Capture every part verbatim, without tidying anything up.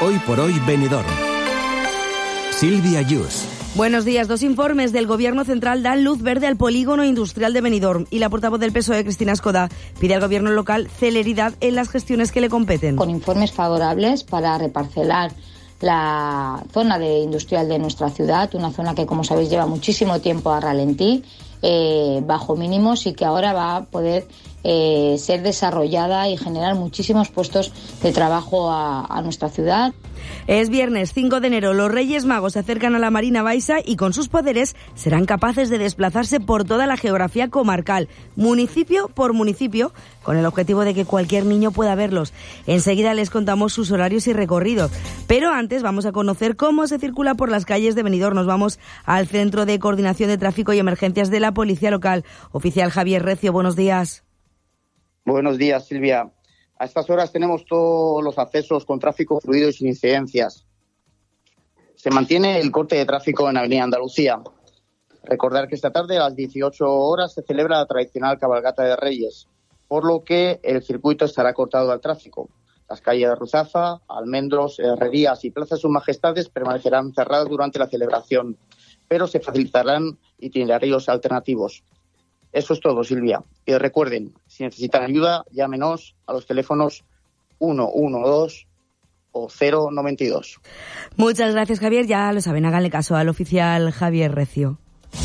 Hoy por hoy Benidorm. Silvia Yus. Buenos días. Dos informes del Gobierno central dan luz verde al polígono industrial de Benidorm y la portavoz del P S O E, Cristina Escoda, pide al Gobierno local celeridad en las gestiones que le competen. Con informes favorables para reparcelar la zona de industrial de nuestra ciudad, una zona que, como sabéis, lleva muchísimo tiempo a ralentí, eh, bajo mínimos, y que ahora va a poder eh, ser desarrollada y generar muchísimos puestos de trabajo a, a nuestra ciudad. Es viernes cinco de enero, los Reyes Magos se acercan a la Marina Baixa y con sus poderes serán capaces de desplazarse por toda la geografía comarcal, municipio por municipio, con el objetivo de que cualquier niño pueda verlos. Enseguida les contamos sus horarios y recorridos, pero antes vamos a conocer cómo se circula por las calles de Benidorm. Nos vamos al Centro de Coordinación de Tráfico y Emergencias de la Policía Local. Oficial Javier Recio, buenos días. Buenos días, Silvia. A estas horas tenemos todos los accesos con tráfico fluido y sin incidencias. Se mantiene el corte de tráfico en Avenida Andalucía. Recordar que esta tarde a las dieciocho horas se celebra la tradicional cabalgata de Reyes, por lo que el circuito estará cortado al tráfico. Las calles de Ruzafa, Almendros, Herrerías y Plaza de Sus Majestades permanecerán cerradas durante la celebración, pero se facilitarán itinerarios alternativos. Eso es todo, Silvia. Y recuerden, si necesitan ayuda, llámenos a los teléfonos uno uno dos o cero noventa y dos. Muchas gracias, Javier. Ya lo saben, háganle caso al oficial Javier Recio.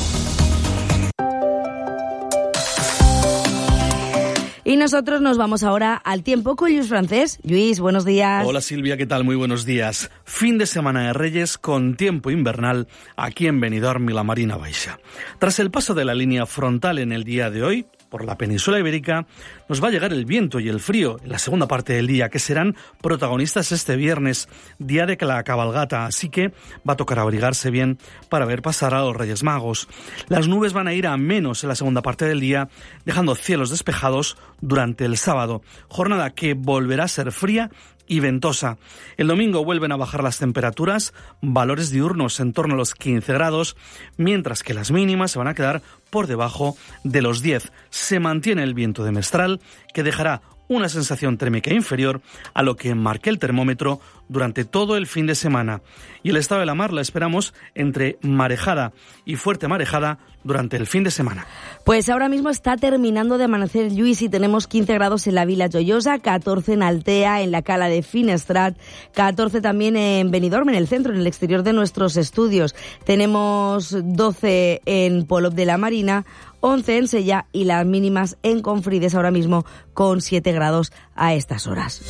Y nosotros nos vamos ahora al tiempo con Lluís Francés. Lluís, buenos días. Hola Silvia, ¿qué tal? Muy buenos días. Fin de semana de Reyes con tiempo invernal aquí en Benidorm y la Marina Baixa. Tras el paso de la línea frontal en el día de hoy, por la península ibérica, nos va a llegar el viento y el frío en la segunda parte del día, que serán protagonistas este viernes, día de la cabalgata, así que va a tocar abrigarse bien para ver pasar a los Reyes Magos. Las nubes van a ir a menos en la segunda parte del día, dejando cielos despejados durante el sábado, jornada que volverá a ser fría y ventosa. El domingo vuelven a bajar las temperaturas, valores diurnos en torno a los quince grados, mientras que las mínimas se van a quedar por debajo de los diez. Se mantiene el viento de mestral, que dejará una sensación térmica inferior a lo que marque el termómetro durante todo el fin de semana. Y el estado de la mar la esperamos entre marejada y fuerte marejada durante el fin de semana. Pues ahora mismo está terminando de amanecer, Lluís, y tenemos quince grados en la Vila Joiosa, catorce en Altea, en la Cala de Finestrat, catorce también en Benidorm, en el centro, en el exterior de nuestros estudios. Tenemos doce en Polop de la Marina, once en Sella y las mínimas en Confrides ahora mismo con siete grados a estas horas.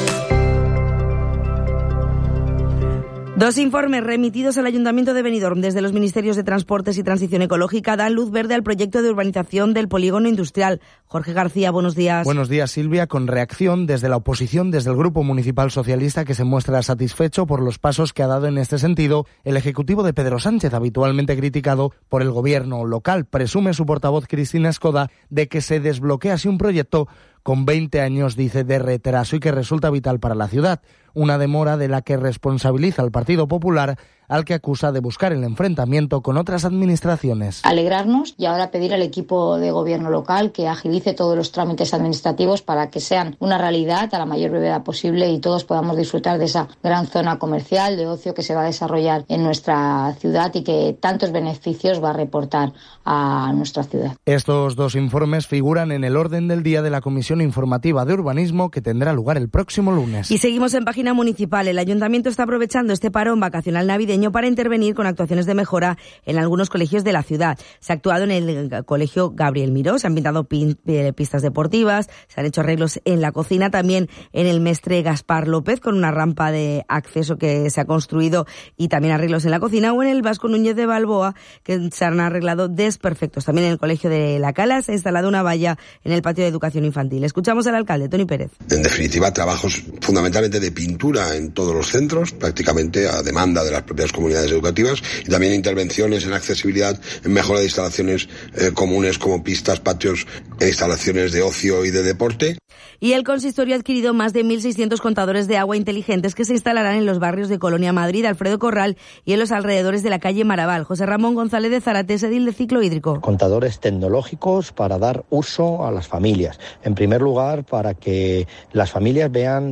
Dos informes remitidos al Ayuntamiento de Benidorm desde los Ministerios de Transportes y Transición Ecológica dan luz verde al proyecto de urbanización del polígono industrial. Jorge García, buenos días. Buenos días, Silvia. Con reacción desde la oposición, desde el Grupo Municipal Socialista, que se muestra satisfecho por los pasos que ha dado en este sentido el Ejecutivo de Pedro Sánchez, habitualmente criticado por el Gobierno local. Presume su portavoz, Cristina Escoda, de que se desbloquea así un proyecto con veinte años, dice, de retraso y que resulta vital para la ciudad. Una demora de la que responsabiliza al Partido Popular, al que acusa de buscar el enfrentamiento con otras administraciones. Alegrarnos y ahora pedir al equipo de gobierno local que agilice todos los trámites administrativos para que sean una realidad a la mayor brevedad posible y todos podamos disfrutar de esa gran zona comercial de ocio que se va a desarrollar en nuestra ciudad y que tantos beneficios va a reportar a nuestra ciudad. Estos dos informes figuran en el orden del día de la Comisión Informativa de Urbanismo, que tendrá lugar el próximo lunes. Y seguimos en página municipal. El Ayuntamiento está aprovechando este parón vacacional navideño para intervenir con actuaciones de mejora en algunos colegios de la ciudad. Se ha actuado en el colegio Gabriel Miró, se han pintado pin, pistas deportivas, se han hecho arreglos en la cocina, también en el Mestre Gaspar López con una rampa de acceso que se ha construido y también arreglos en la cocina, o en el Vasco Núñez de Balboa, que se han arreglado desperfectos. También en el colegio de La Cala se ha instalado una valla en el patio de educación infantil. Escuchamos al alcalde, Toni Pérez. En definitiva, trabajos fundamentalmente de pintura en todos los centros, prácticamente a demanda de las propias comunidades educativas, y también intervenciones en accesibilidad, en mejora de instalaciones eh, comunes como pistas, patios e instalaciones de ocio y de deporte. Y el consistorio ha adquirido más de mil seiscientos contadores de agua inteligentes que se instalarán en los barrios de Colonia Madrid, Alfredo Corral y en los alrededores de la calle Maraval. José Ramón González de Zárate, edil de Ciclo Hídrico. Contadores tecnológicos para dar uso a las familias. En primer lugar, para que las familias vean